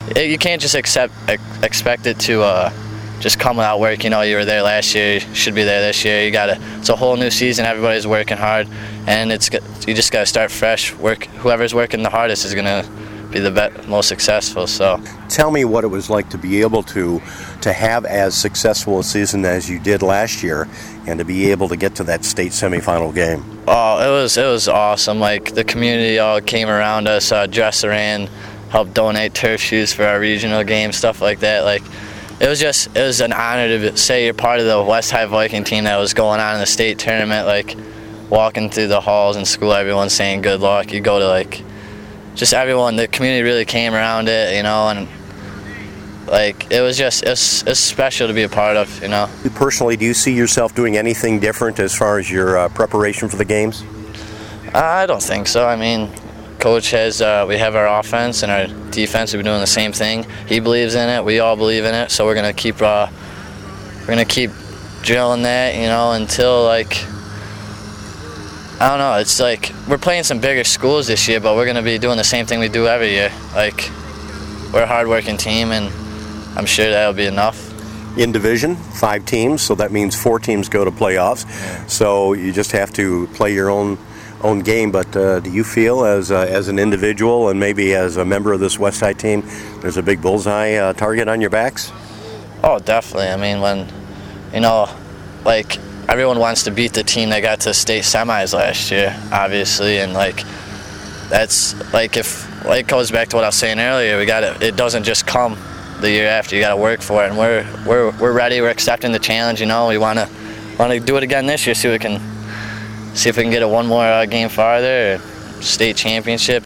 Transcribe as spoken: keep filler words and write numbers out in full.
it, you can't just accept expect it to uh, just come without work. You know, you were there last year, you should be there this year. You gotta. It's a whole new season. Everybody's working hard, and it's you just gotta start fresh. Work. Whoever's working the hardest is gonna be the be- most successful. So, tell me what it was like to be able to to have as successful a season as you did last year, and to be able to get to that state semifinal game. Oh, it was it was awesome. Like the community all came around us, uh, Dresser Inn, helped donate turf shoes for our regional game, stuff like that. Like it was just it was an honor to say you're part of the West High Viking team that was going on in the state tournament. Like walking through the halls in school, everyone saying good luck. You go to like just everyone, the community really came around it, you know, and like it was just it's it's special to be a part of, you know. Personally, do you see yourself doing anything different as far as your uh, preparation for the games? I don't think so. I mean, Coach has uh, we have our offense and our defense. We've been doing the same thing. He believes in it. We all believe in it. So we're gonna keep uh, we're gonna keep drilling that, you know, until like. I don't know, it's like we're playing some bigger schools this year, but we're going to be doing the same thing we do every year. Like, we're a hard-working team, and I'm sure that'll be enough. In division, five teams, so that means four teams go to playoffs. Yeah. So you just have to play your own own game. But uh, do you feel, as uh, as an individual and maybe as a member of this West Side team, there's a big bullseye uh, target on your backs? Oh, definitely. I mean, when, you know, like, everyone wants to beat the team that got to state semis last year, obviously, and like that's like if like goes back to what I was saying earlier. We got it. It doesn't just come the year after. You got to work for it, and we're we're we're ready. We're accepting the challenge. You know, we want to want to do it again this year. See if we can see if we can get it one more uh, game farther, or state championship.